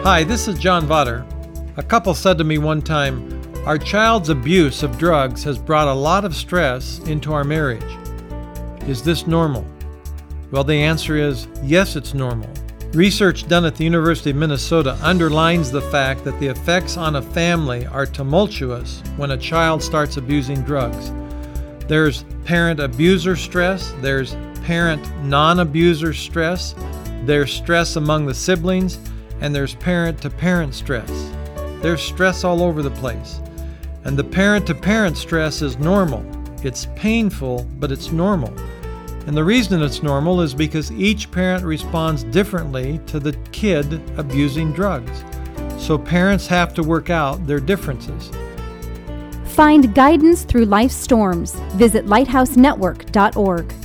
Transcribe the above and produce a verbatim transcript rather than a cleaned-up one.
Hi, this is John Vodder. A couple said to me one time, "Our child's abuse of drugs has brought a lot of stress into our marriage. Is this normal?" Well, the answer is yes, it's normal. Research done at the University of Minnesota underlines the fact that the effects on a family are tumultuous when a child starts abusing drugs. There's parent abuser stress, there's parent non-abuser stress, there's stress among the siblings, and there's parent-to-parent stress. There's stress all over the place. And the parent-to-parent stress is normal. It's painful, but it's normal. And the reason it's normal is because each parent responds differently to the kid abusing drugs. So parents have to work out their differences. Find guidance through life's storms. Visit lighthouse network dot org.